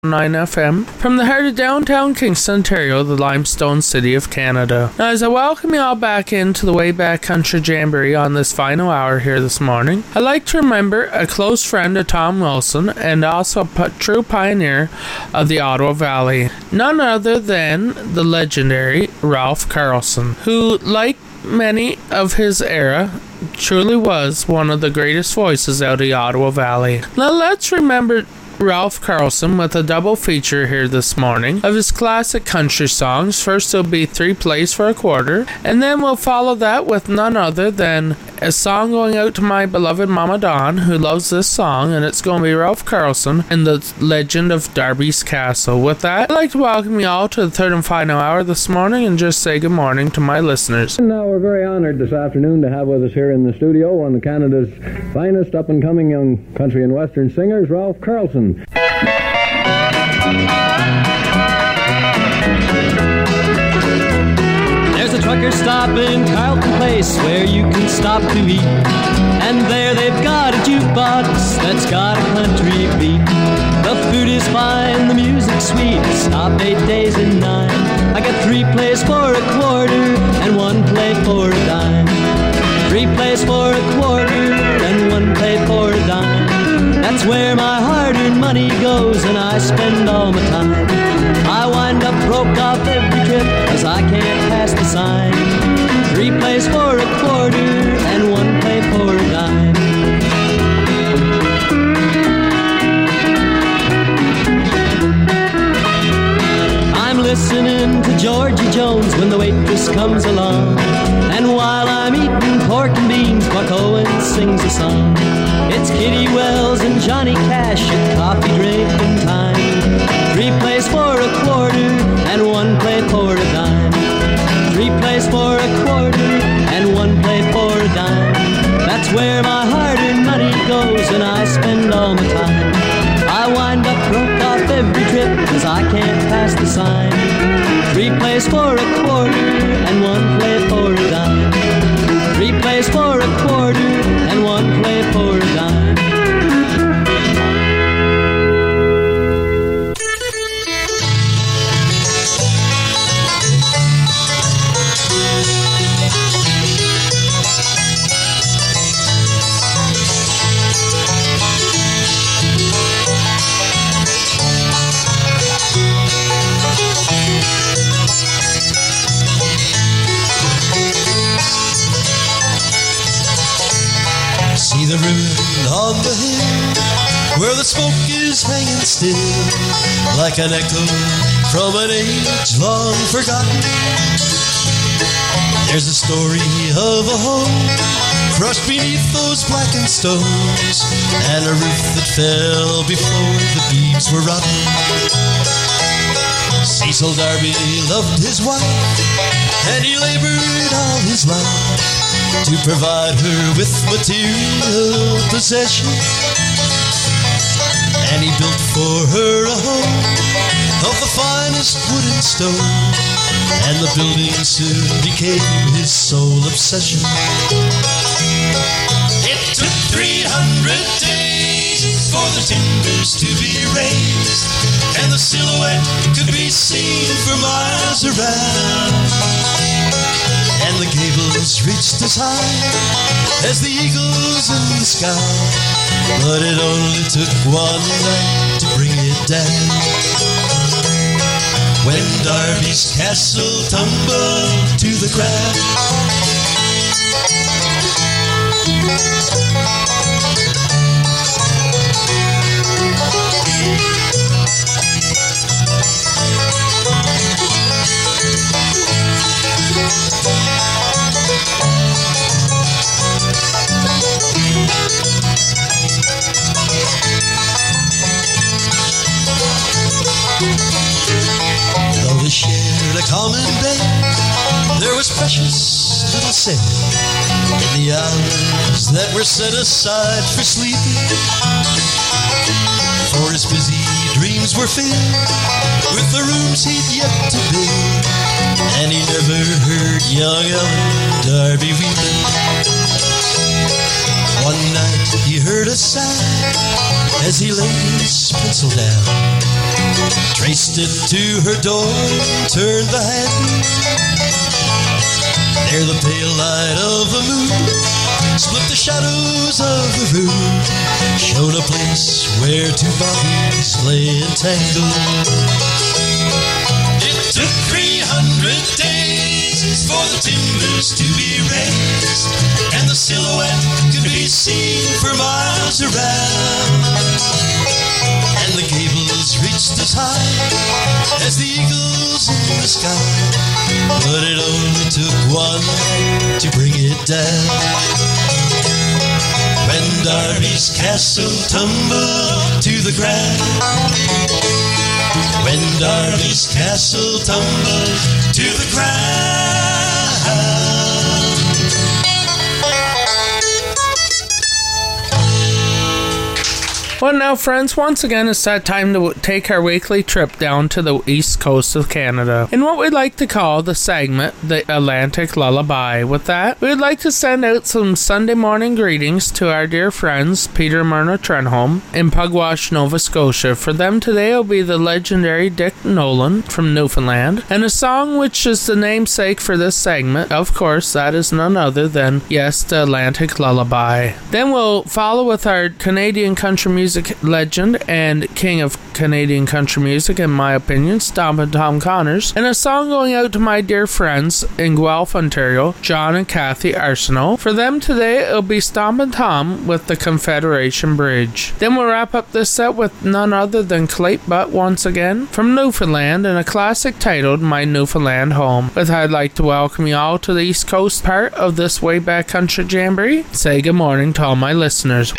9 FM from the heart of downtown Kingston, Ontario, the limestone city of Canada. Now, as I welcome you all back into the Wayback Country Jamboree on this final hour here this morning, I'd like to remember a close friend of Tom Wilson and also a true pioneer of the Ottawa Valley, none other than the legendary Ralph Carlson, who, like many of his era, truly was one of the greatest voices out of the Ottawa Valley. Now, let's remember Ralph Carlson with a double feature here this morning of his classic country songs. First it'll be 3 Plays for a Quarter, and then we'll follow that with none other than a song going out to my beloved Mama Dawn, who loves this song, and it's going to be Ralph Carlson and the Legend of Darby's Castle. With that, I'd like to welcome you all to the third and final hour this morning and just say good morning to my listeners. And now we're very honored this afternoon to have with us here in the studio one of Canada's finest up-and-coming young country and western singers, Ralph Carlson. There's a trucker stop in Carlton Place where you can stop to eat, and there they've got a jukebox that's got a country beat. The food is fine, the music's sweet. Stop 8 days and 9. I got 3 plays for a quarter and 1 play for a dime. 3 plays for a quarter and 1 play for a dime. That's where my hard-earned money goes, and I spend all my time. I wind up broke off every trip, 'cause I can't pass the sign. 3 plays for a quarter and 1 play for a dime. I'm listening to Georgie Jones when the waitress comes along, and while I'm eating pork and beans, Buck Owens sings a song. It's Kitty Wells and Johnny Cash at coffee drinking time. 3 plays for a quarter and 1 play for a dime. 3 plays for a quarter and 1 play for a dime. That's where my hard-earned money goes, and I spend all my time. I wind up broke off every trip, 'cause I can't pass the sign. 3 plays for a quarter and 1 play for a dime. 3 plays for a quarter and 1 play for a dime. See the ruin on the hill where the smoke is hanging still, like an echo from an age long forgotten. There's a story of a home crushed beneath those blackened stones, and a roof that fell before the beams were rotten. Cecil Darby loved his wife, and he labored all his life to provide her with material possession. And he built for her a home of the finest wood and stone, and the building soon became his sole obsession. It took 300 days for the timbers to be raised, and the silhouette could be seen for miles around. And the gables reached as high as the eagles in the sky, but it only took 1 night to bring it down. When Darby's castle tumbled to the ground. Though they shared a common bed, there was precious little said in the hours that were set aside for sleeping. For his busy dreams were filled with the rooms he'd yet to build, and he never heard young Ellen Darby weeping. One night he heard a sigh as he laid his pencil down, Traced it to her door, turned the handle. There the pale light of the moon split the shadows of the room, showed a place where two bodies lay entangled. It took 300 days for the timbers to be raised, and the silhouette could be seen for miles around. And the gables reached as high as the eagles in the sky, but it only took one to bring it down. When Darby's castle tumbled to the ground, when Darby's castle tumbled to the ground. Well, now, friends, once again, it's that time to take our weekly trip down to the east coast of Canada in what we'd like to call the segment, the Atlantic Lullaby. With that, we'd like to send out some Sunday morning greetings to our dear friends Peter and Myrna Trenholm in Pugwash, Nova Scotia. For them today will be the legendary Dick Nolan from Newfoundland, and a song which is the namesake for this segment. Of course, that is none other than, yes, the Atlantic Lullaby. Then we'll follow with our Canadian country music legend and king of Canadian country music, in my opinion, Stompin' Tom Connors, and a song going out to my dear friends in Guelph, Ontario, John and Kathy Arsenault. For them today, it'll be Stompin' Tom with the Confederation Bridge. Then we'll wrap up this set with none other than Clate Butt once again from Newfoundland, and a classic titled My Newfoundland Home. With that, I'd like to welcome you all to the East Coast part of this Way Back Country Jamboree. Say good morning to all my listeners.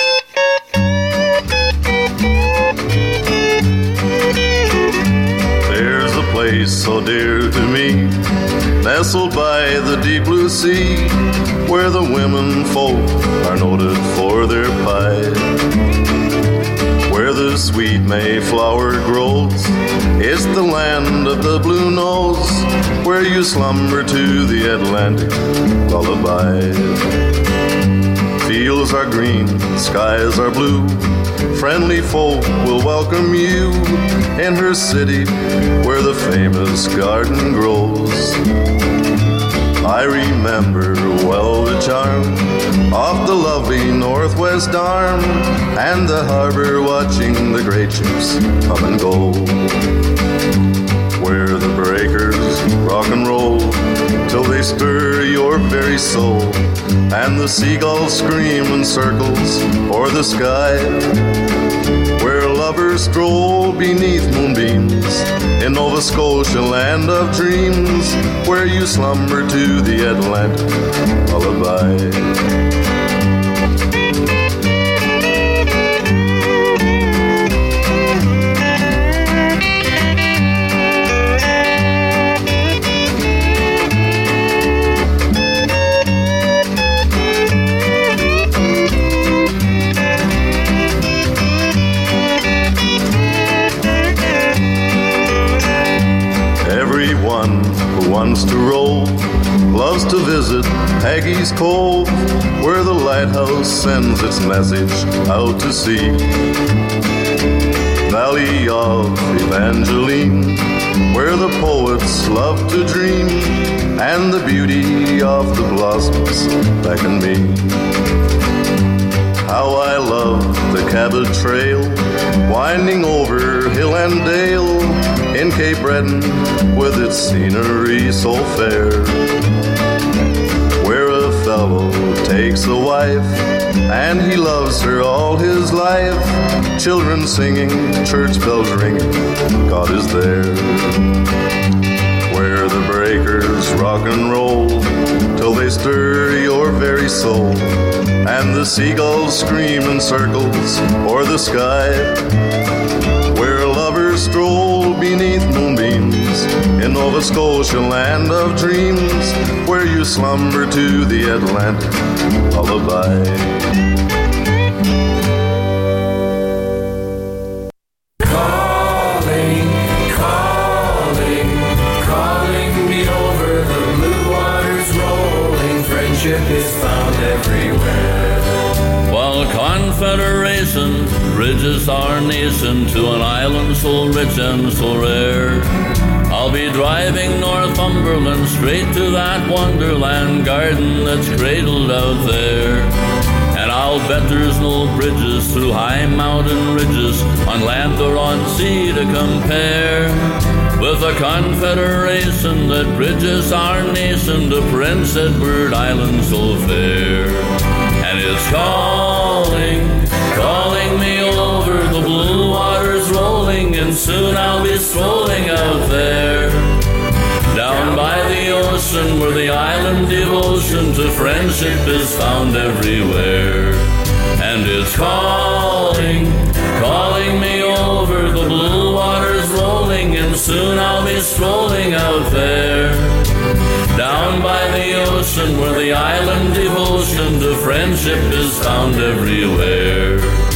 Place so dear to me, nestled by the deep blue sea, where the women folk are noted for their pie, where the sweet Mayflower grows. It's the land of the blue nose, where you slumber to the Atlantic lullaby. Fields are green, skies are blue, friendly folk will welcome you in her city where the famous garden grows. I remember well the charm of the lovely Northwest Arm and the harbor watching the great ships come and go, where the breakers rock and roll till they stir your very soul, and the seagulls scream in circles o'er the sky, where lovers stroll beneath moonbeams in Nova Scotia, land of dreams, where you slumber to the Atlantic lullaby. Wants to roll, loves to visit Haggie's Cove, where the lighthouse sends its message out to sea. Valley of Evangeline, where the poets love to dream, and the beauty of the blossoms beckon me. How I love the Cabot Trail, winding over hill and dale, in Cape Breton with its scenery so fair, where a fellow takes a wife and he loves her all his life, children singing, church bells ringing, God is there, where the breakers rock and roll till they stir your very soul, and the seagulls scream in circles o'er the sky, where lovers stroll beneath moonbeams in Nova Scotia, land of dreams, where you slumber to the Atlantic lullaby. Calling, calling, calling me over the blue waters rolling. Friendship is found everywhere. While Confederation bridges are nascent to an island so rich and so rare. I'll be driving Northumberland straight to that wonderland garden that's cradled out there. And I'll bet there's no bridges through high mountain ridges on land or on sea to compare with the confederation that bridges our nation to Prince Edward Island so fair. And it's calling, calling me over, the blue water's rolling, and soon I'll be strolling out there. Down by the ocean where the island devotion to friendship is found everywhere. And it's calling, calling me over, the blue water's rolling, and soon I'll be strolling out there. Down by the ocean where the island devotion to friendship is found everywhere.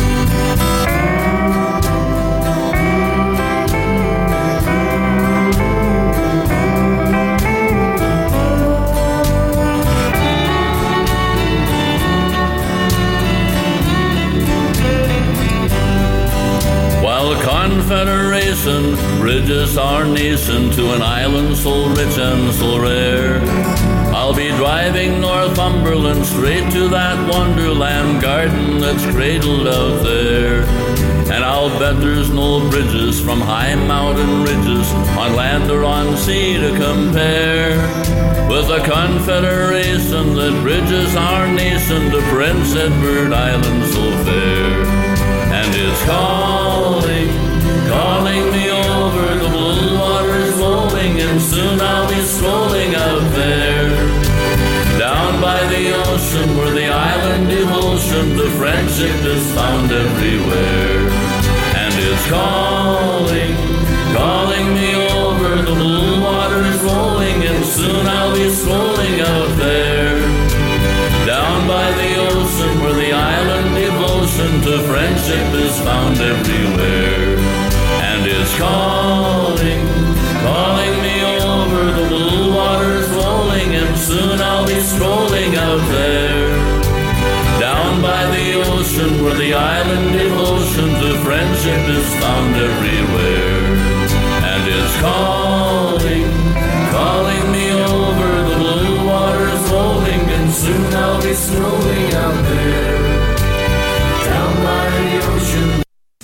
Confederation bridges our nation to an island so rich and so rare. I'll be driving Northumberland straight to that wonderland garden that's cradled out there. And I'll bet there's no bridges from high mountain ridges on land or on sea to compare with the confederation that bridges our nation to Prince Edward Island so fair. And it's calling, calling me over, the blue water's rolling, and soon I'll be strolling out there. Down by the ocean where the island devotion to friendship is found everywhere. And it's calling, calling me over, the blue water's rolling, and soon I'll be strolling out there. Down by the ocean where the island devotion to friendship is found everywhere. And it's calling, calling me over, the blue water's rolling, and soon I'll be strolling out there. Down by the ocean where the island devotion to friendship is found everywhere. And it's calling, calling me over, the blue water's rolling, and soon I'll be strolling out there. Down by the ocean.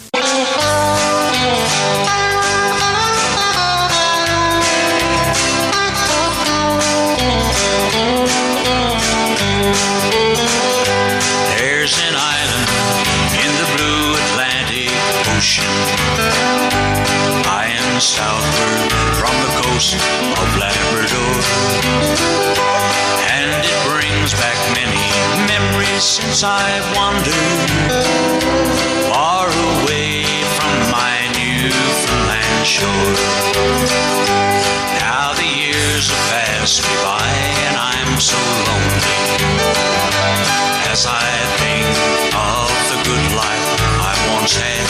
There's an island in the blue Atlantic Ocean, lying southward from the coast of Labrador. And it brings back many memories since I've wandered far away from my Newfoundland shore. Now the years have passed me by and I'm so lonely as I think of the good life I once had.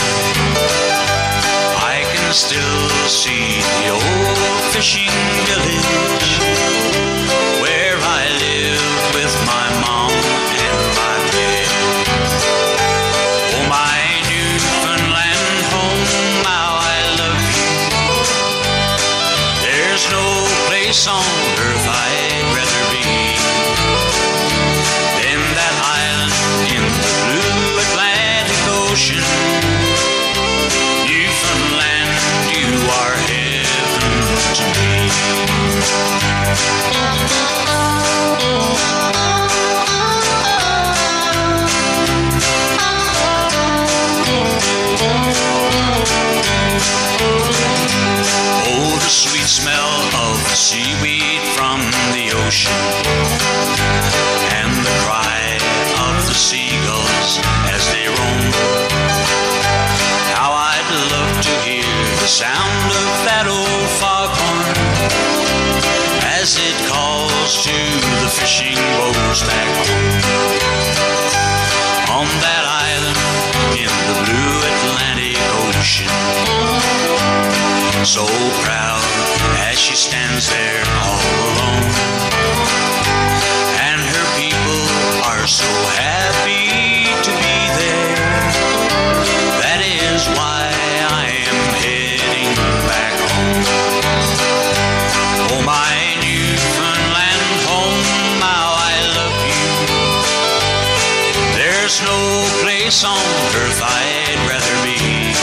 I can still see the old fishing village where I lived with my mom and my dad. Oh, my Newfoundland home, how I love you. There's no place on earth I'd rather be than that island in the blue Atlantic Ocean. Newfoundland, you are heaven to me. Oh, the sweet smell of the seaweed from the ocean, and the cry of the seagulls as they roam. How I'd love to hear the sound of that old foghorn as it calls to the fishing boats back home. On that island in the blue Atlantic Ocean, so proud as she stands there all alone, and her people are so happy to be there, that place on earth I'd rather be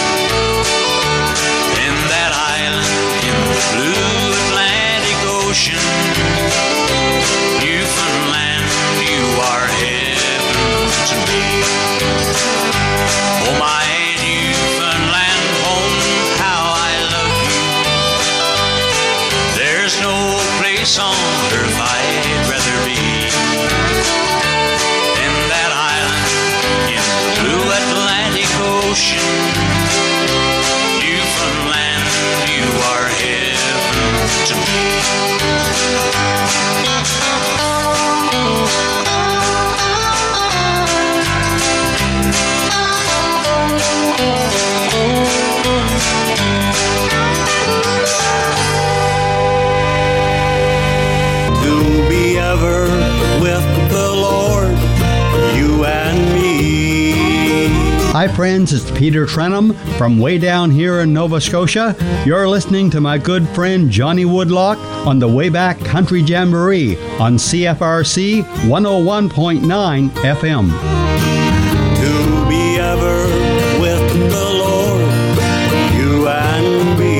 than that island in the blue Atlantic Ocean. Newfoundland, you are heaven to me. Oh, my Newfoundland home, how I love you. There's no place on earth I'd rather be than that island in the blue Atlantic Ocean. Newfoundland, you are heaven to me. To be ever with the Lord, you and me. Hi friends, it's Peter Trenum from way down here in Nova Scotia. You're listening to my good friend Johnny Woodlock on the Wayback Country Jamboree on CFRC 101.9 FM. To be ever with the Lord, you and me.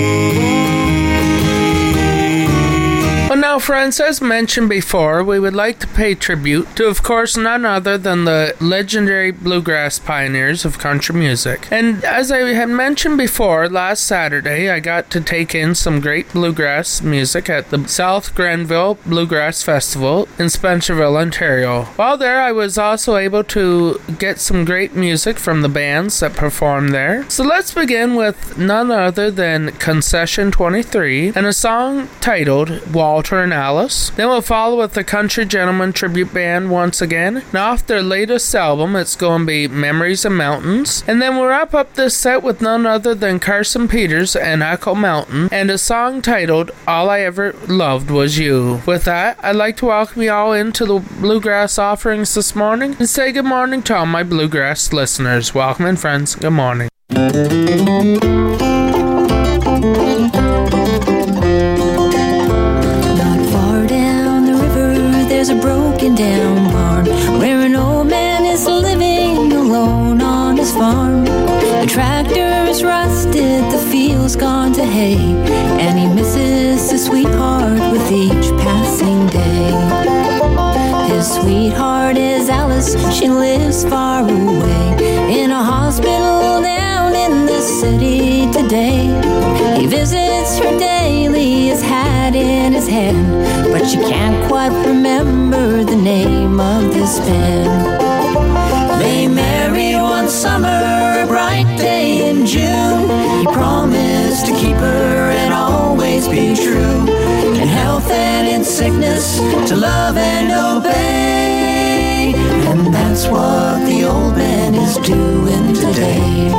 Well, now, friends, as mentioned before, we would like to pay tribute to, of course, none other than the legendary bluegrass pioneers of country music. And as I had mentioned before, last Saturday, I got to take in some great bluegrass music at the South Grenville Bluegrass Festival in Spencerville, Ontario. While there, I was also able to get some great music from the bands that performed there. So let's begin with none other than Concession 23 and a song titled Walter and Alice. Then we'll follow with the Country Gentleman Tribute Band once again. Now off their latest album, it's going to be Memories of Mountains. And then we'll wrap up this set with none other than Carson Peters and Echo Mountain and a song titled All I Ever Loved Was You. With that, I'd like to welcome you all into the Bluegrass offerings this morning and say good morning to all my Bluegrass listeners. Welcome in, friends. Good morning. There's a broken down barn where an old man is living alone on his farm. The tractor is rusted, the field's gone to hay, and he misses his sweetheart with each passing day. His sweetheart is Alice, she lives far away in a hospital down in the city today. He visits her daily, his hat in his hand, but she can't quite remember the name of this man. They married one summer, a bright day in June. He promised to keep her and always be true, in health and in sickness, to love and obey. And that's what the old man is doing today.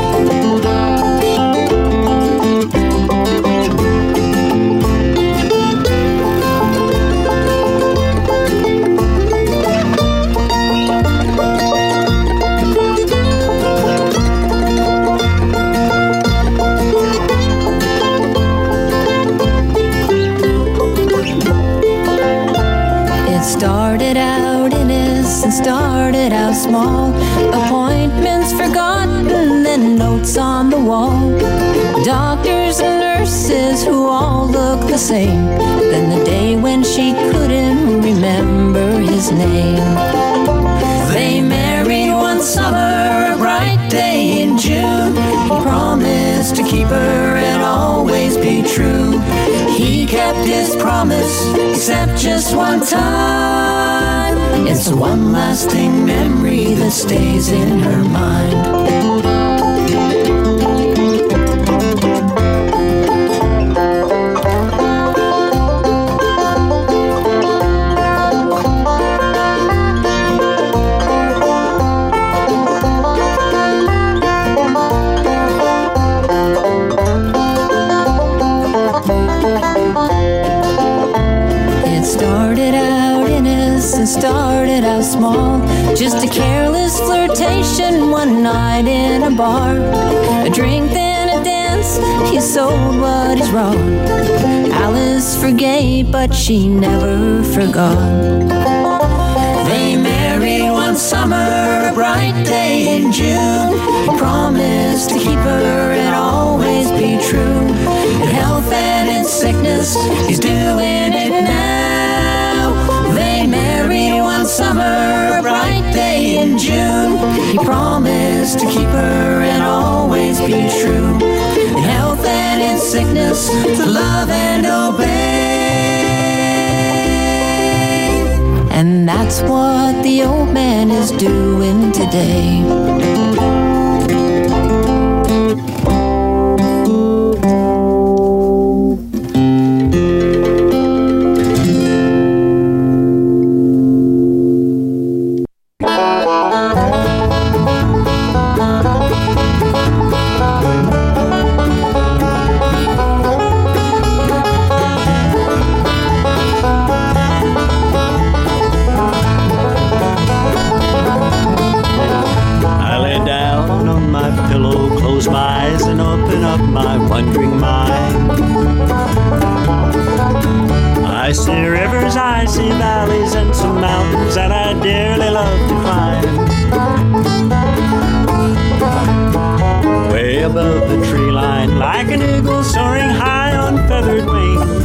Started out innocent, started out small, appointments forgotten, then notes on the wall, doctors and nurses who all look the same, then the day when she couldn't remember his name. They married one summer, a bright day in June. He promised to keep her and always be true. He kept his promise, except just one time. It's the one lasting memory that stays in her mind. Started out small, just a careless flirtation one night in a bar. A drink then a dance, he sold what is wrong. Alice forgave, but she never forgot. They married one one summer, a bright day in June, he promised to keep her and always be true. In health and in sickness, he's doing it now. They married one summer, a bright day in June. He promised to keep her and always be true. In health and in sickness, to love and obey. And that's what the old man is doing today. I see rivers, I see valleys, and some mountains that I dearly love to climb. Way above the tree line, like an eagle soaring high on feathered wings.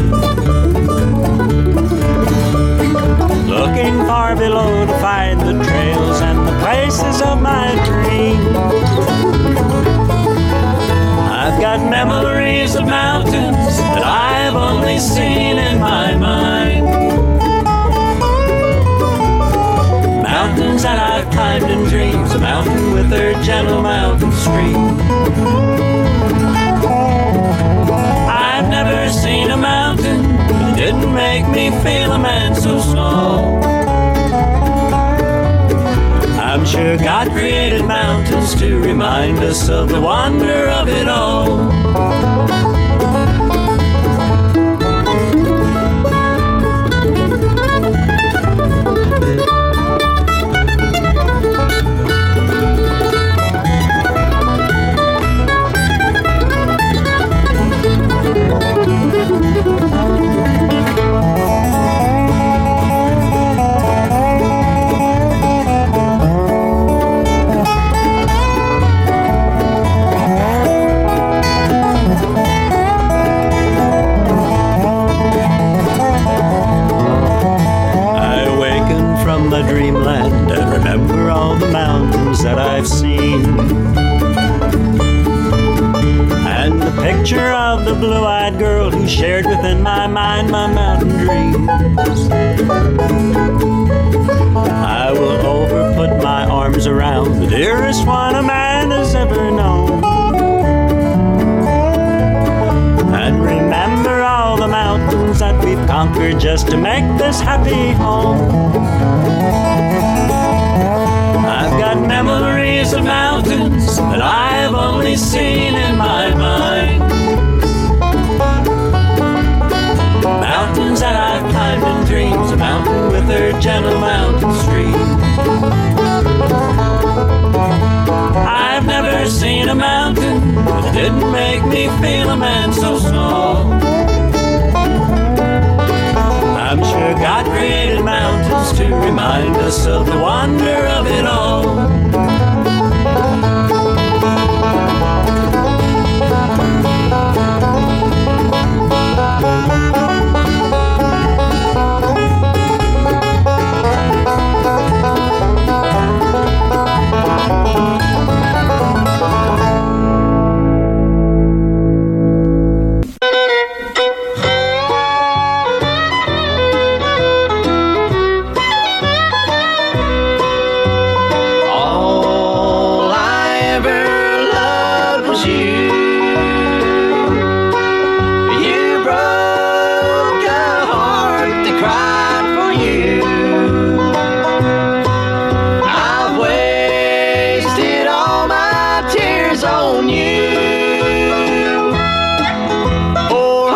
Looking far below to find the trails and the places of my dreams. I've got memories of mountains that I've only seen in my mind. Mountains that I've climbed in dreams, a mountain with her gentle mountain stream. I've never seen a mountain that didn't make me feel a man so small. I'm sure God created mountains to remind us of the wonder of it all. Dreamland and remember all the mountains that I've seen, and the picture of the blue-eyed girl who shared within my mind my mountain dreams. I will put my arms around the dearest one a man has ever known, and remember all the mountains that we've conquered just to make this happy home. I've got memories of mountains that I've only seen in my mind. Mountains that I've climbed in dreams, a mountain with her gentle mountain stream. I've never seen a mountain that didn't make me feel a man so small. I'm sure God created mountains to remind us of the wonder of it all. on you. Poor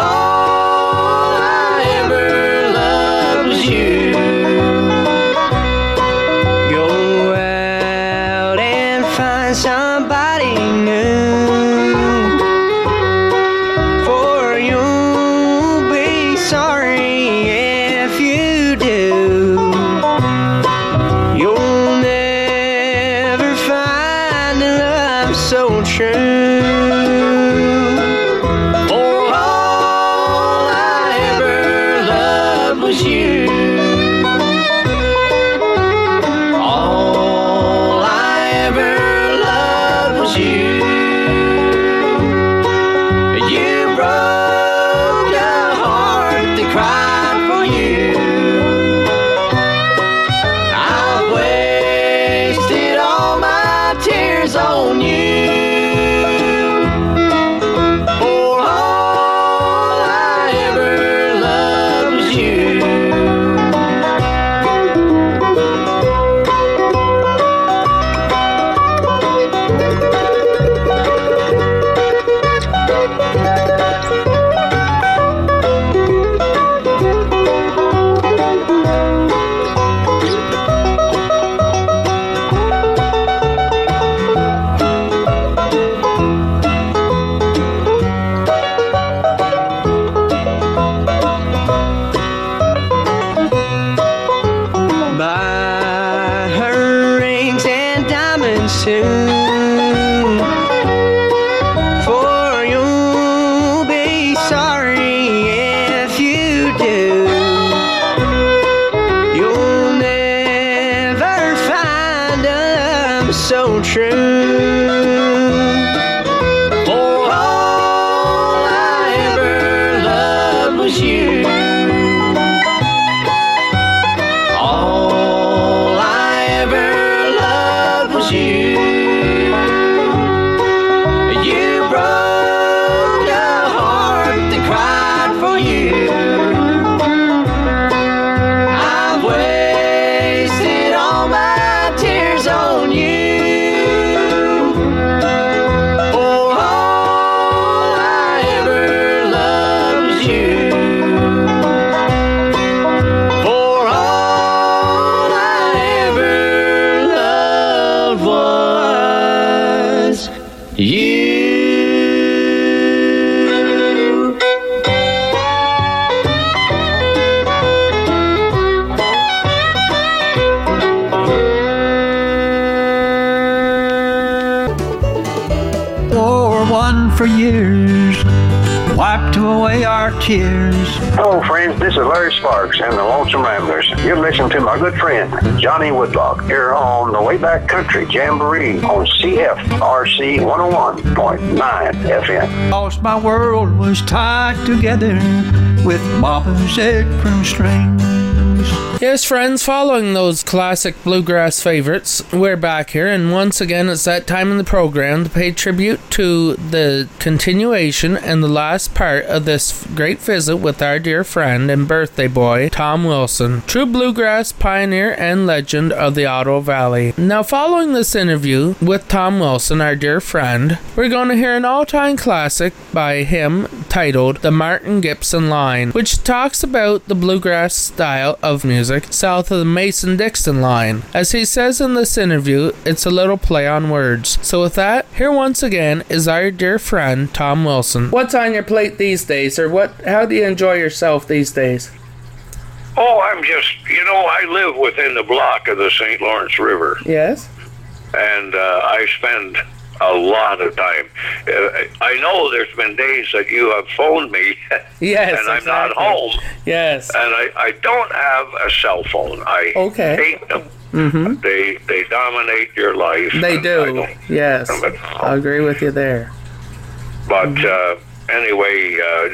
for years, wiped away our tears. Hello, friends. This is Larry Sparks and the Lonesome Ramblers. You're listening to my good friend, Johnny Woodlock, here on the Wayback Country Jamboree on CFRC 101.9 FM. Lost my world was tied together with Mama's apron strings. Yes, friends, following those classic bluegrass favorites, we're back here, and once again it's that time in the program to pay tribute to the continuation and the last part of this great visit with our dear friend and birthday boy, Tom Wilson, true bluegrass pioneer and legend of the Ottawa Valley. Now, following this interview with Tom Wilson, our dear friend, we're going to hear an all-time classic by him titled The Martin Gibson Line, which talks about the bluegrass style of music south of the Mason-Dixon line. As he says in this interview, it's a little play on words. So with that, here once again is our dear friend, Tom Wilson. What's on your plate these days, or how do you enjoy yourself these days? Oh, I'm just, I live within the block of the St. Lawrence River. Yes. And I spend a lot of time. I know there's been days that you have phoned me, yes, and I'm not home. Yes. And I don't have a cell phone. I hate them. Mm-hmm. They dominate your life. They do. Yes. I agree with you there. But anyway,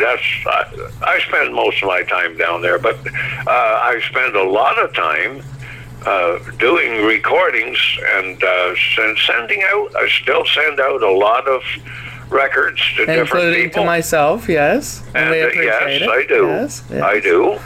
I spend most of my time down there, but I spend a lot of time doing recordings and sending out. I still send out a lot of records to different people. Including to myself, yes. And yes, I do. Yes. I do.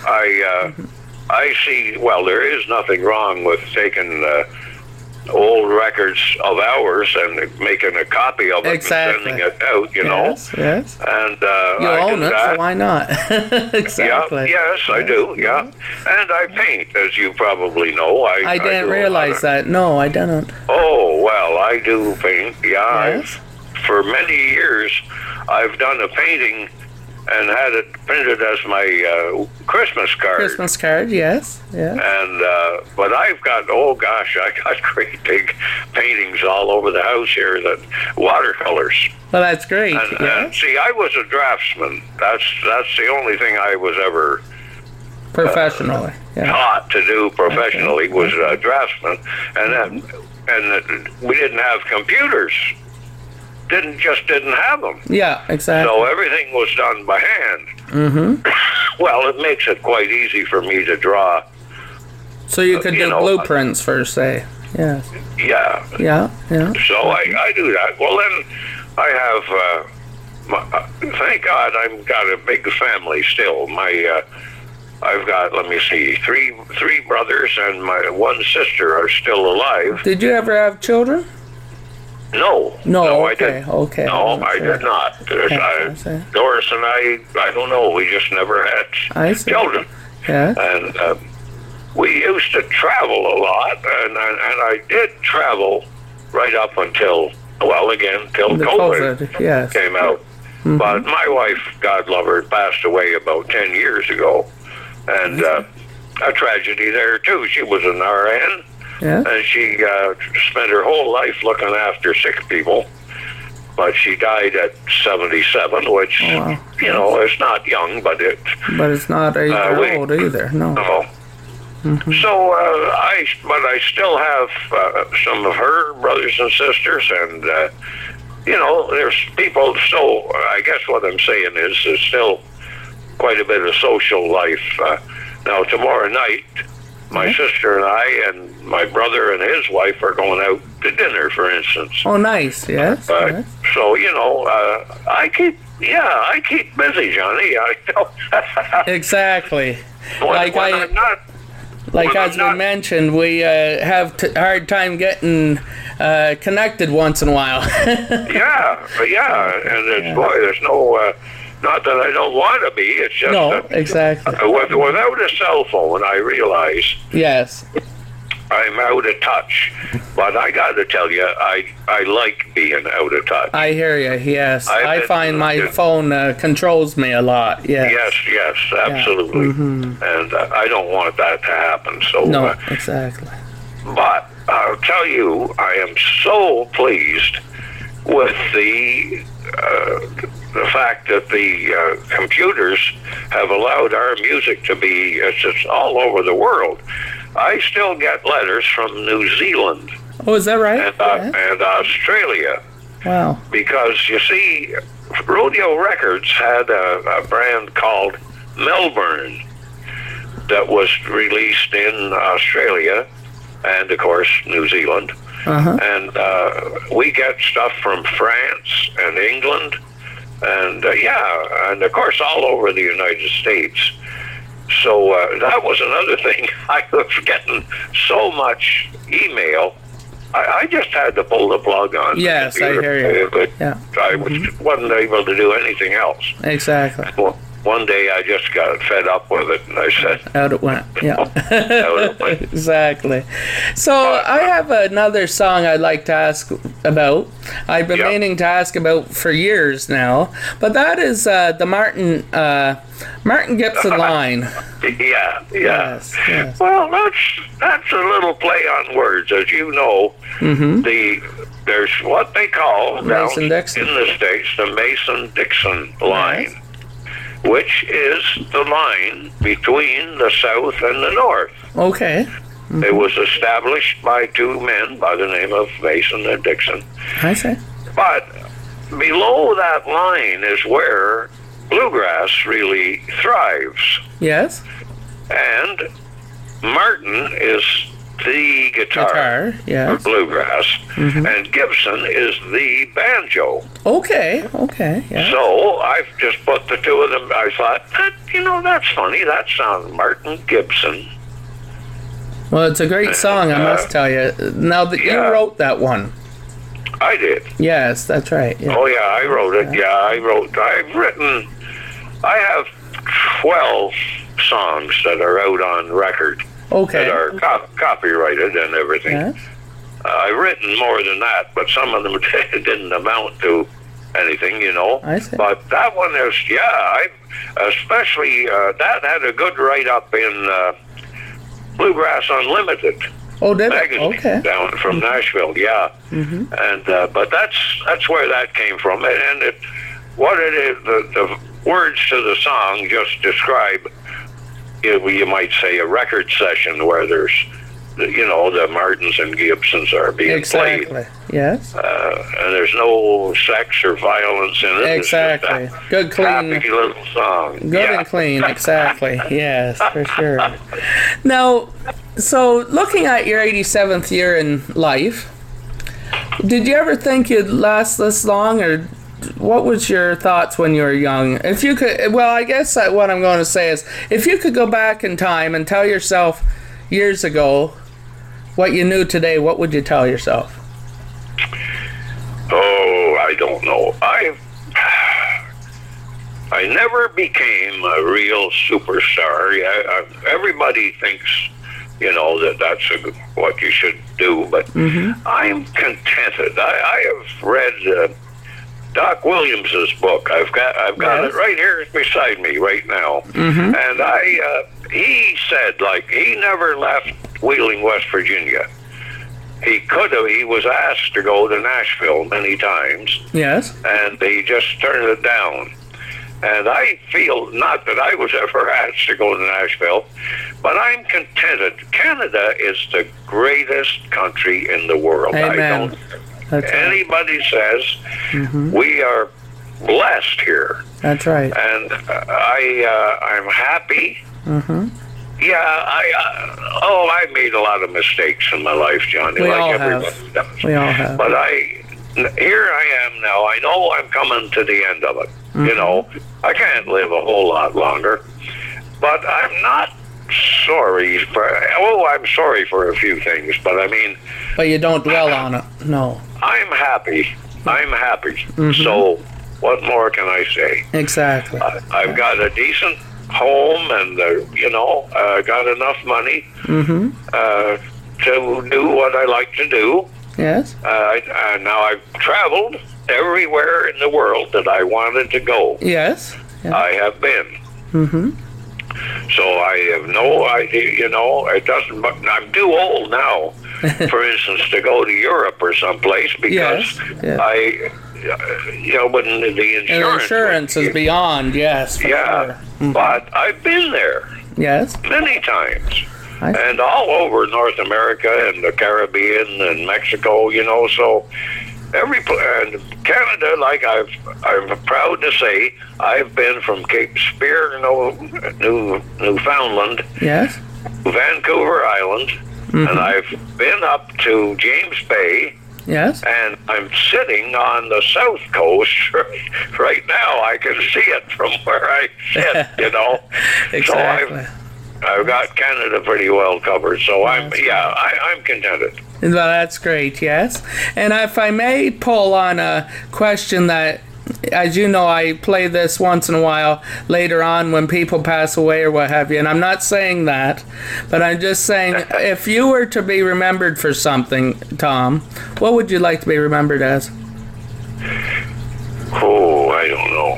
I see. Well, there is nothing wrong with taking old records of ours and making a copy of it and sending it out. Yes. And you own it, so why not? Exactly. Yeah, yes, I do. Yeah, and I paint, as you probably know. I didn't realize that. No, I didn't. Oh well, I do paint. Yeah. Yes. For many years, I've done a painting and had it printed as my Christmas card. Christmas card, yes. Yeah. And but I've got, I got great big paintings all over the house here, that watercolors. Well, that's great. And see, I was a draftsman. That's the only thing I was ever professionally taught to do professionally was a draftsman, and we didn't have computers. Didn't have them. Yeah, exactly. So everything was done by hand. Mm-hmm. Well, it makes it quite easy for me to draw. So you could do blueprints for, say. Yes. Yeah. Yeah. So I do that. Well, then I have, thank God, I've got a big family still. I've got, let me see, three brothers and my one sister are still alive. Did you ever have children? No, I didn't. Okay. No, I did not. Doris and I don't know. We just never had children. Yeah. And we used to travel a lot, and I did travel right up until COVID came out. Mm-hmm. But my wife, God love her, passed away about 10 years ago, and a tragedy there too. She was an RN. Yeah. And she spent her whole life looking after sick people, but she died at 77, which, is not young, but it's not old either, no. Mm-hmm. So, I still have some of her brothers and sisters, and, there's people, so I guess what I'm saying is there's still quite a bit of social life. Now, tomorrow night, my sister and I and my brother and his wife are going out to dinner, for instance. Oh, nice. Yes. So, I keep busy, Johnny. Exactly. As we mentioned, we have hard time getting connected once in a while. Yeah, and there's no... not that I don't want to be, it's just that exactly. Without a cell phone, I realize I'm out of touch. But I got to tell you, I like being out of touch. I hear you, yes. I find my phone controls me a lot, yes. Yes, absolutely. Yeah. Mm-hmm. And I don't want that to happen. So no, exactly. But I'll tell you, I am so pleased with the fact that the computers have allowed our music to be, it's all over the world. I still get letters from New Zealand. Oh, is that right? And Australia. Wow. Because, you see, Rodeo Records had a brand called Melbourne that was released in Australia and, of course, New Zealand. And we get stuff from France and England and, and, of course, all over the United States. So that was another thing. I was getting so much email. I just had to pull the plug on. Yes, I hear you. But I wasn't able to do anything else. Exactly. Well, one day I just got fed up with it, and I said... Out it went, yeah. Out it went. Exactly. So I have another song I'd like to ask about. I've been meaning to ask about for years now, but that is the Martin Gibson line. Yeah. Yes. Well, that's a little play on words, as you know. There's what they call Mason-Dixon in the States the Mason-Dixon line, which is the line between the South and the North. Okay. It was established by two men by the name of Mason and Dixon. I see. But below that line is where bluegrass really thrives. Yes. And Martin is the guitar yes. for bluegrass, and Gibson is the banjo. Okay, yeah. So I've just put the two of them. I thought, that's funny. That sounds Martin Gibson. Well, it's a great song, I must tell you. Now that you wrote that one. I did. Yes, that's right. Yeah. Oh, yeah, I wrote it. I have 12 songs that are out on record. Okay. That are copyrighted and everything. Yes. I've written more than that, but some of them didn't amount to anything, I see. But that one is, especially, that had a good write-up in Bluegrass Unlimited. Oh, did magazine it? Okay. Down from Nashville, And but that's where that came from, and what it is, the words to the song just describe, you might say, a record session where there's, the Martins and Gibsons are being played. Yes. And there's no sex or violence in it. Exactly. It's just a good, clean. Happy little song. Good and clean, exactly. Yes, for sure. Now, so looking at your 87th year in life, did you ever think you'd last this long, or what was your thoughts when you were young? If you could, well, I guess what I'm going to say is, if you could go back in time and tell yourself years ago what you knew today, what would you tell yourself? Oh, I don't know. I never became a real superstar. Everybody thinks, that's what you should do, but I'm contented. I have read Doc Williams's book. I've got it right here beside me right now, and he said, he never left Wheeling, West Virginia. He could have. He was asked to go to Nashville many times. Yes. And he just turned it down. And I feel, not that I was ever asked to go to Nashville, but I'm contented. Canada is the greatest country in the world. Amen. Anybody says we are blessed here. That's right. And I'm happy. I made a lot of mistakes in my life, Johnny, everybody does. We all have. But here I am now. I know I'm coming to the end of it. I can't live a whole lot longer. But I'm not sorry I'm sorry for a few things, but But you don't dwell on it, no. I'm happy. So what more can I say? Exactly. I've got a decent home, and got enough money to do what I like to do. Yes. Now I've traveled everywhere in the world that I wanted to go. Yes. I have been. So I have no idea, it doesn't, but I'm too old now for instance, to go to Europe or someplace because when the insurance is beyond, yes. For sure. But I've been there. Yes. Many times. And all over North America and the Caribbean and Mexico, so and Canada, like I'm proud to say, I've been from Cape Spear, Newfoundland, yes, Vancouver Island, and I've been up to James Bay. Yes. And I'm sitting on the south coast right now. I can see it from where I sit, Exactly. So I've got Canada pretty well covered. So I'm contented. Well, that's great, yes. And if I may pull on a question that, as you know, I play this once in a while later on when people pass away or what have you, and I'm not saying that, but I'm just saying if you were to be remembered for something, Tom, what would you like to be remembered as? Oh, I don't know.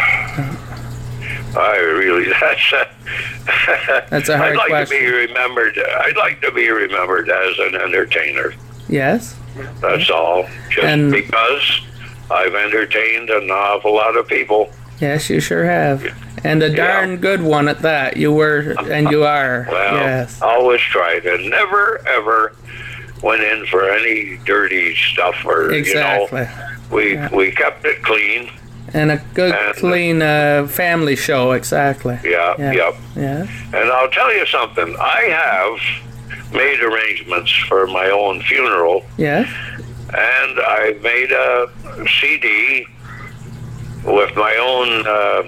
That's a hard question. I'd like to be remembered as an entertainer. Yes. That's all. Just because I've entertained an awful lot of people. Yes, you sure have. And a darn good one at that. You were and you are. Well, yes. Always tried and never, ever went in for any dirty stuff or, exactly. We kept it clean. And a good, clean family show, exactly. Yeah. Yeah. And I'll tell you something. I have made arrangements for my own funeral. Yes. And I made a CD with my own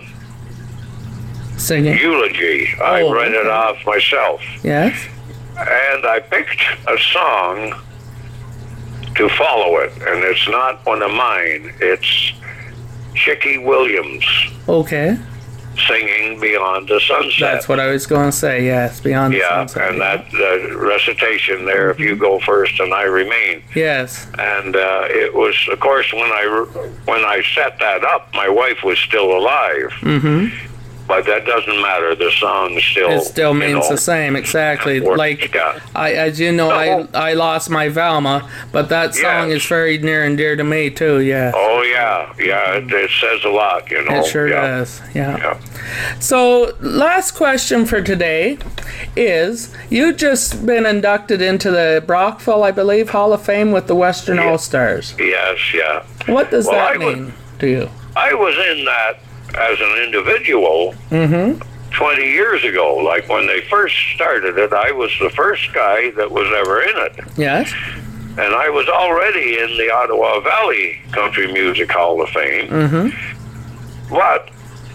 singing eulogy. I read it off myself. Yes. And I picked a song to follow it, and it's not one of mine. It's Chicky Williams. Okay. Singing Beyond the Sunset. That's what I was going to say, yes, Beyond the Sunset. And that recitation there, if you go first and I remain. Yes. And it was, of course, when I set that up, my wife was still alive. Mm-hmm. But that doesn't matter. The song still... It still means the same, exactly. Like, as you know, I lost my Velma, but that song is very near and dear to me, too, yeah. Oh, yeah. It says a lot, It sure does, yeah. So, last question for today is, you just been inducted into the Brockville, I believe, Hall of Fame with the Western All-Stars. Yes, yeah. What does that mean to you? I was in that as an individual 20 years ago. Like when they first started it, I was the first guy that was ever in it. Yes. And I was already in the Ottawa Valley Country Music Hall of Fame. But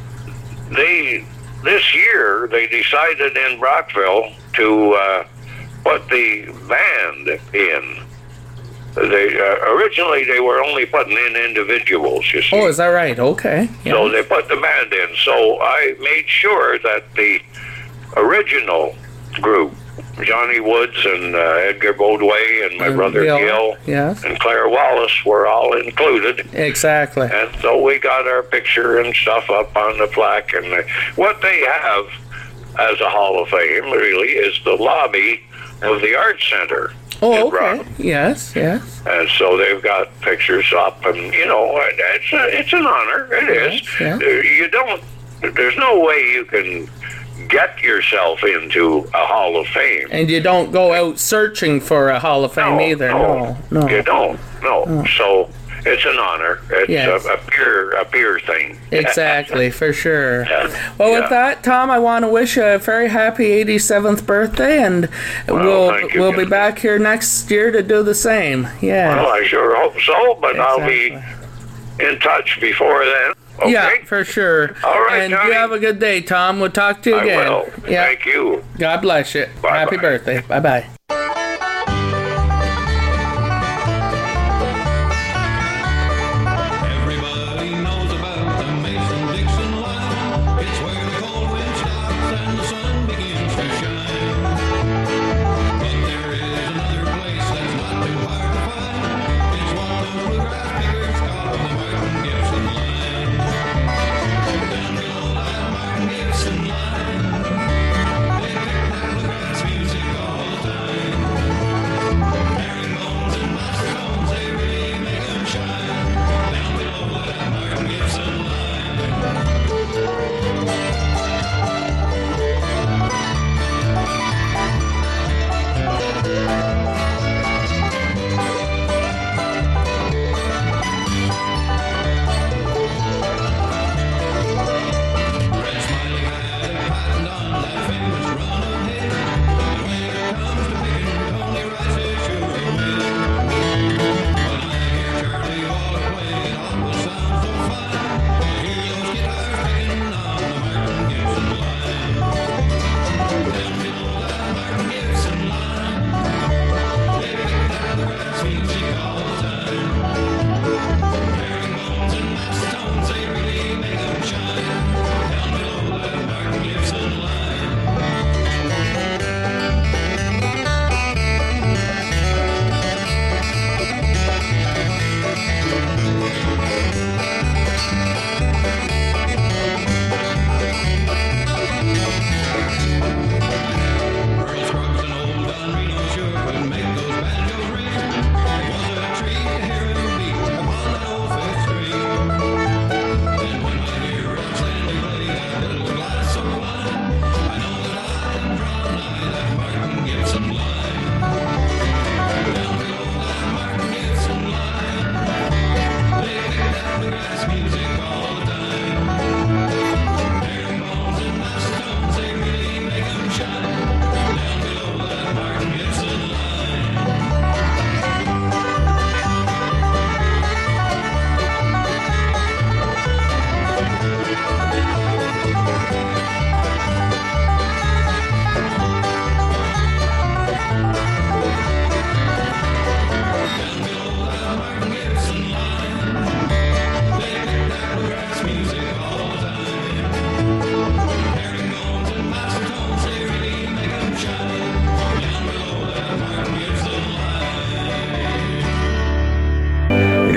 this year they decided in Brockville to put the band in. Originally they were only putting in individuals, you see. Oh, is that right? Okay. Yeah. So they put the band in. So I made sure that the original group, Johnny Woods and Edgar Bodway and my brother Gil and Claire Wallace were all included. Exactly. And so we got our picture and stuff up on the plaque. And what they have as a Hall of Fame really is the lobby of the Arts Center. Oh, okay. Yes. And so they've got pictures up, and it's an honor. It is. Yeah. There's no way you can get yourself into a Hall of Fame. And you don't go out searching for a Hall of Fame either. No. You don't. No. Oh. So it's an honor. It's a peer thing. Exactly, for sure. Well, with that, Tom, I want to wish you a very happy 87th birthday, and we'll be back here next year to do the same. Yeah. Well, I sure hope so, but I'll be in touch before then. Okay? Yeah, for sure. All right, and Johnny. you have a good day, Tom. We'll talk to you again. I will. Yeah. Thank you. God bless you. Bye-bye. Happy birthday. Bye-bye. Music all the time.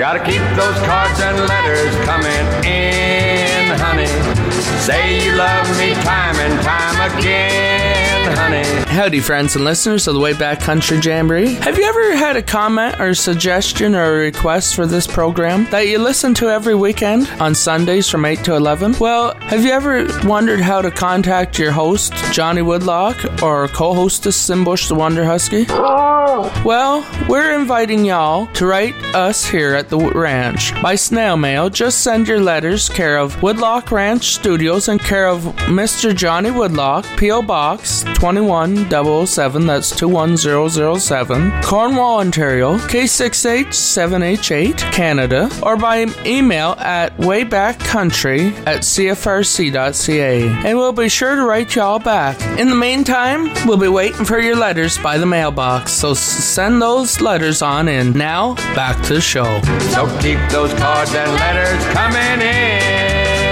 Gotta keep those cards and letters coming in, honey. Say you love me time and time again, honey. Howdy, friends and listeners of the Way Back Country Jamboree. Have you ever had a comment or suggestion or a request for this program that you listen to every weekend on Sundays from 8 to 11? Well, have you ever wondered how to contact your host, Johnny Woodlock, or co-hostess Simbush the Wonder Husky? Well, we're inviting y'all to write us here at the ranch by snail mail. Just send your letters care of Woodlock Ranch Studios and care of Mr. Johnny Woodlock, P.O. Box 21007, that's 21007, Cornwall, Ontario, K687H8, Canada, or by email at waybackcountry@cfrc.ca, and we'll be sure to write y'all back. In the meantime, we'll be waiting for your letters by the mailbox, so send those letters on in. Now, back to the show. So keep those cards and letters coming in.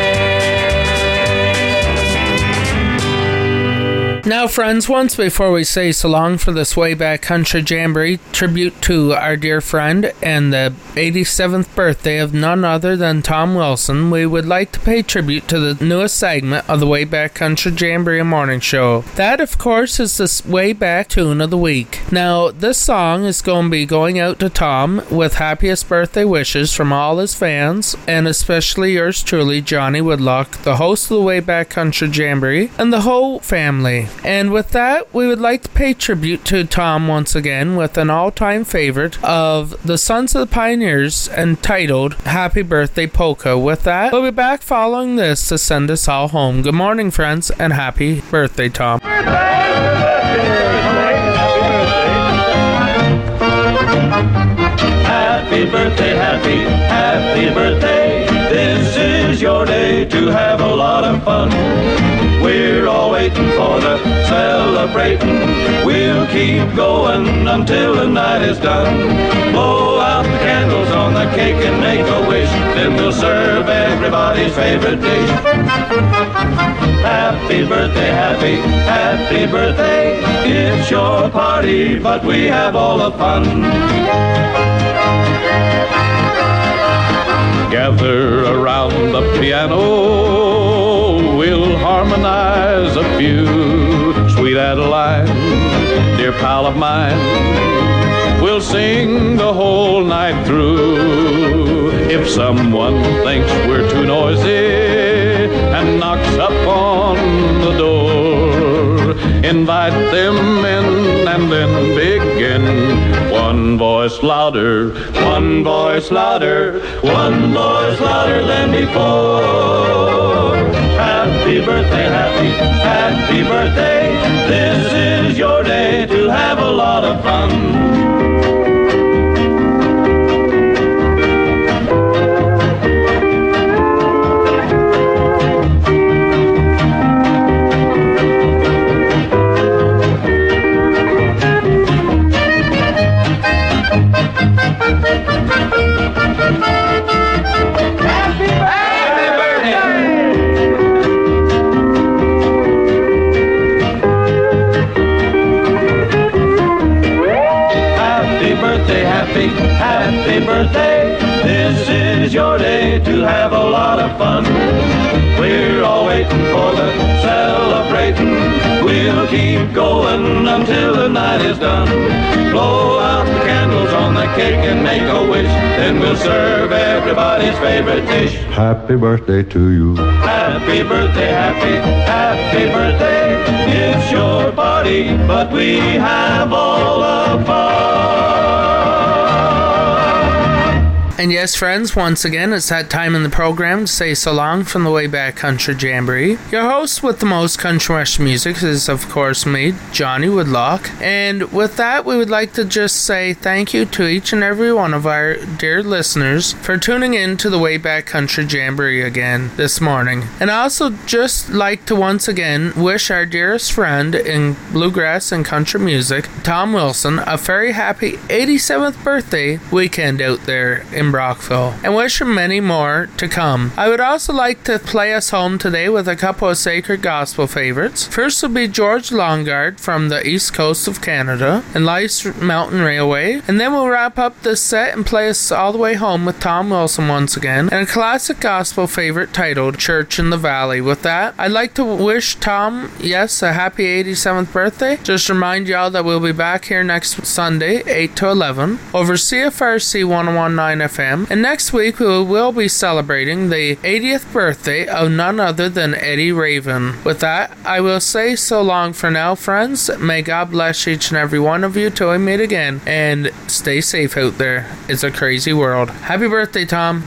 Now, friends, once before we say so long for this Way Back Country Jamboree tribute to our dear friend and the 87th birthday of none other than Tom Wilson, we would like to pay tribute to the newest segment of the Way Back Country Jamboree Morning Show. That, of course, is the Way Back Tune of the Week. Now, this song is going to be going out to Tom with happiest birthday wishes from all his fans, and especially yours truly, Johnny Woodlock, the host of the Way Back Country Jamboree, and the whole family. And with that, we would like to pay tribute to Tom once again with an all-time favorite of the Sons of the Pioneers entitled Happy Birthday Polka. With that, we'll be back following this to send us all home. Good morning, friends, and happy birthday, Tom. Happy birthday, happy birthday. This is your day to have a lot of fun. We're all waiting for the celebrating. We'll keep going until the night is done. Blow out the candles on the cake and make a wish. Then we'll serve everybody's favorite dish. Happy birthday, happy birthday. It's your party, but we have all the fun. Gather around the piano, we'll harmonize a few. Sweet Adeline, dear pal of mine, we'll sing the whole night through. If someone thinks we're too noisy and knocks up on the door, invite them in and then begin. One voice louder, one voice louder, one voice louder than before. Happy birthday, happy birthday. This is your day to have a lot of fun. Happy birthday, this is your day to have a lot of fun. We're all waiting for the celebrating. We'll keep going until the night is done. Blow out the candles on the cake and make a wish. Then we'll serve everybody's favorite dish. Happy birthday to you. Happy birthday, happy birthday. It's your party, but we have all the fun. And yes, friends, once again, it's that time in the program to say so long from the Way Back Country Jamboree. Your host with the most country western music is, of course, me, Johnny Woodlock. And with that, we would like to just say thank you to each and every one of our dear listeners for tuning in to the Way Back Country Jamboree again this morning. And I also just like to once again wish our dearest friend in bluegrass and country music, Tom Wilson, a very happy 87th birthday weekend out there in in Brockville, and wish him many more to come. I would also like to play us home today with a couple of sacred gospel favorites. First will be George Longard from the east coast of Canada and Life's Mountain Railway, and then we'll wrap up this set and play us all the way home with Tom Wilson once again, and a classic gospel favorite titled Church in the Valley. With that, I'd like to wish Tom, yes, a happy 87th birthday. Just remind y'all that we'll be back here next Sunday, 8 to 11, over CFRC 101.9 FM, and next week we will be celebrating the 80th birthday of none other than Eddie Raven. With that, I will say so long for now, friends. May God bless each and every one of you till we meet again, and stay safe out there. It's a crazy world. Happy birthday, Tom.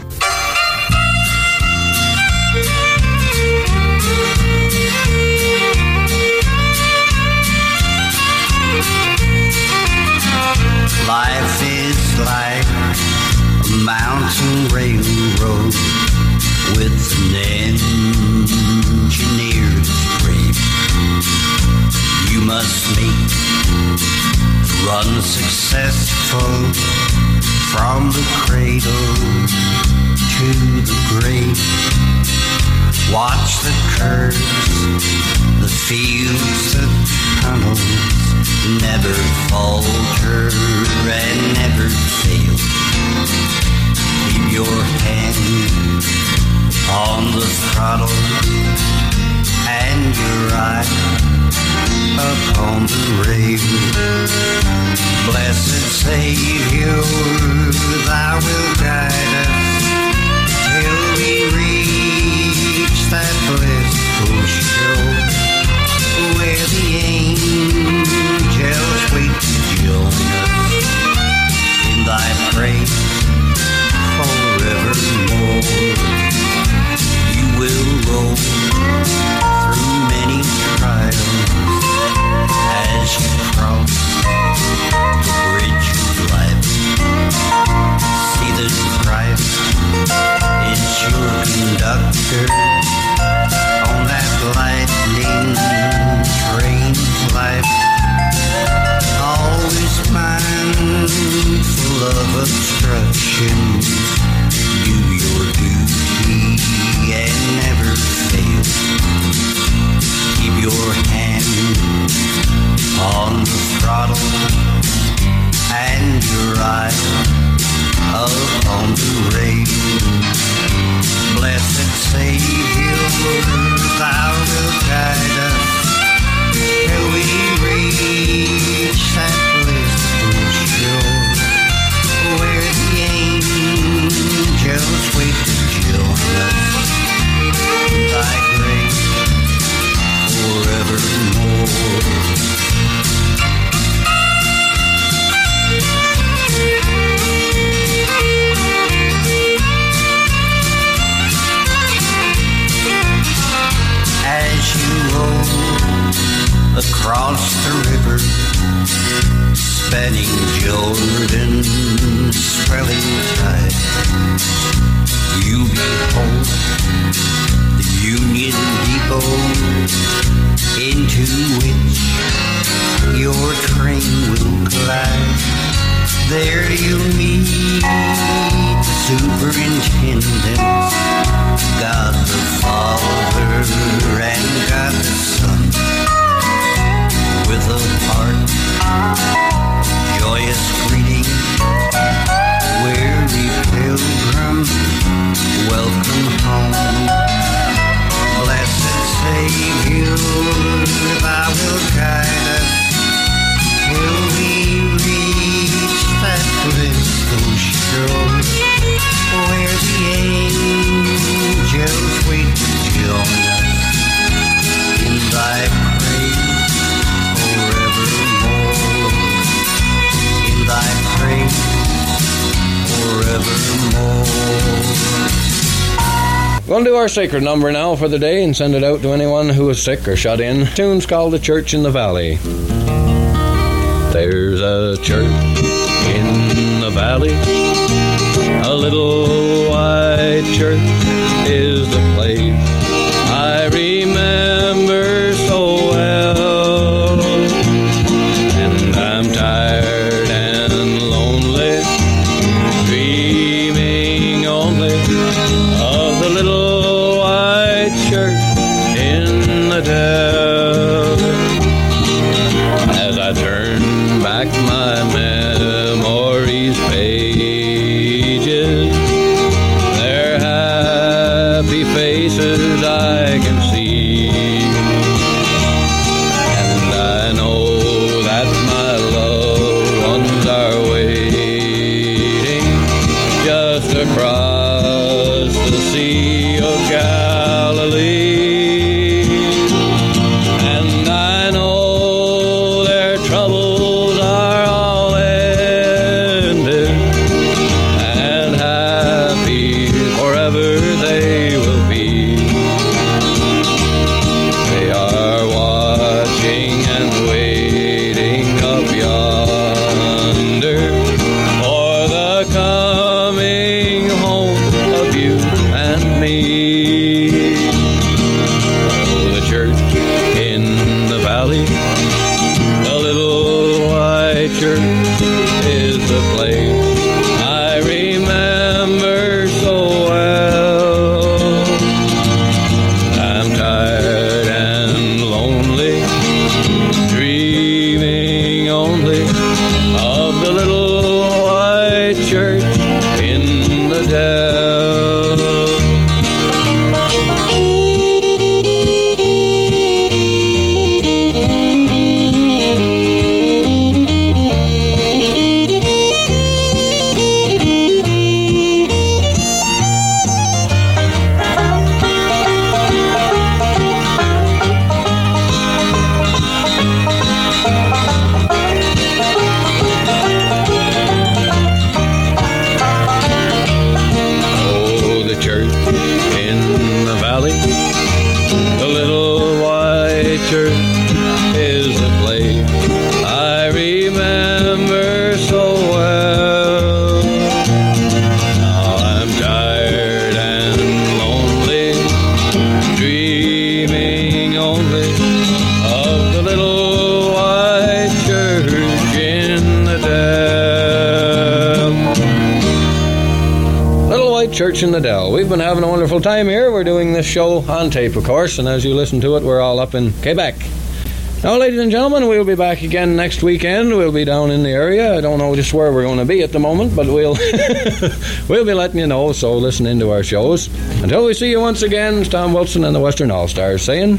Life is like a mountain railroad with an engineer's brain. You must make the run successful from the cradle to the grave. Watch the curves, the fields, the tunnels never falter and never fail. Keep your hand on the throttle and your eye upon the rail. Blessed Savior, thou wilt guide us till we reach that blissful shore where the angels wait to join us in thy praise forevermore. You will roll through many trials as you cross the bridge of life. See that Christ is your conductor on that lightning train of life. Always mindful of obstructions, do your duty and never fail. Keep your hand on the throttle and your eye upon the rail. Blessed Savior, thou wilt guide us till we reach that blissful shore where the angels wait to join us in thy grace forevermore. As you roll across the river, spanning Jordan's swelling tide, you behold the Union Depot into which your train will glide. There you'll meet the superintendent, God the Father and God the Son, with a heart joyous greeting, weary pilgrim, welcome home. Blessed Savior, thou wilt guide us till we reach that blissful shore where the angels wait to join us in thy praise forevermore. In thy praise forevermore. We're going to do our sacred number now for the day and send it out to anyone who is sick or shut in. The tune's called The Church in the Valley. There's a church in the valley, a little white church is the place I remember so well. And I'm tired and lonely, dreaming dreaming only of the little white church in the dell. Church in the Dell. We've been having a wonderful time here. We're doing this show on tape, of course, and as you listen to it, we're all up in Quebec. Now, ladies and gentlemen, we'll be back again next weekend. We'll be down in the area. I don't know just where we're going to be at the moment, but we'll be letting you know, so listen into our shows. Until we see you once again, it's Tom Wilson and the Western All-Stars saying,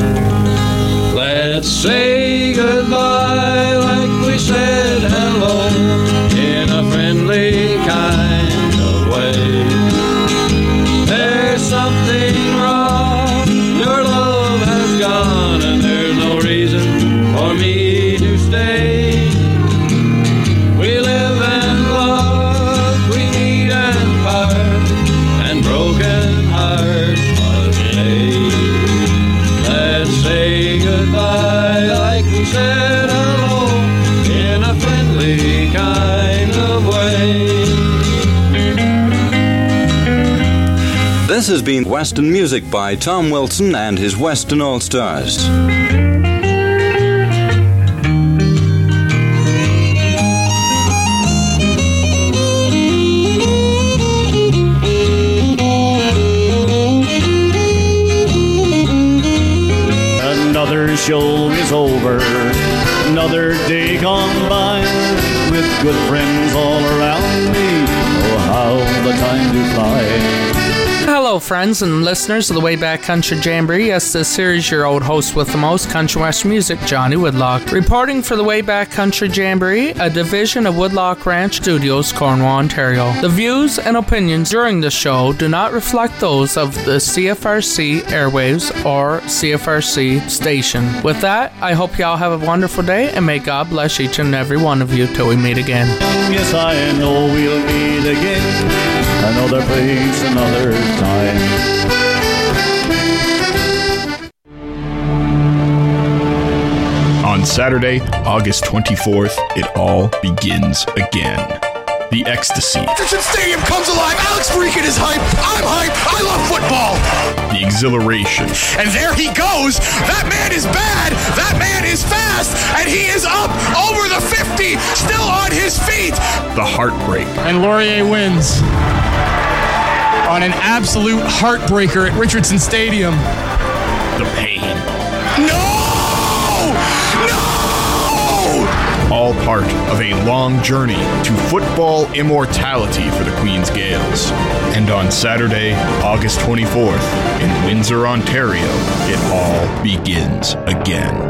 let's say goodbye like we said hello in a friendly kind of way. There's something wrong, your love has gone, and there's no reason for me to stay. We live and love, we meet and part, and broken hearts must stay. Let's say goodbye like we said hello in a friendly kind of way. This has been Western Music by Tom Wilson and his Western All-Stars. Another show is over, another day gone by, with good friends all around me. Oh, how the time do fly. Hello, friends and listeners of the Way Back Country Jamboree. Yes, this here is your old host with the most, Country West Music, Johnny Woodlock, reporting for the Way Back Country Jamboree, a division of Woodlock Ranch Studios, Cornwall, Ontario. The views and opinions during the show do not reflect those of the CFRC airwaves or CFRC station. With that, I hope y'all have a wonderful day, and may God bless each and every one of you till we meet again. Yes, I know we'll meet again. Another place, another time. On Saturday, August 24th, it all begins again. The ecstasy. Richardson Stadium comes alive. Alex Freakin is hype. I'm hype. I love football. The exhilaration. And there he goes. That man is bad. That man is fast. And he is up over the 50. Still on his feet. The heartbreak. And Laurier wins on an absolute heartbreaker at Richardson Stadium. The pain. No! All part of a long journey to football immortality for the Queen's Gaels. And on Saturday, August 24th, in Windsor, Ontario, it all begins again.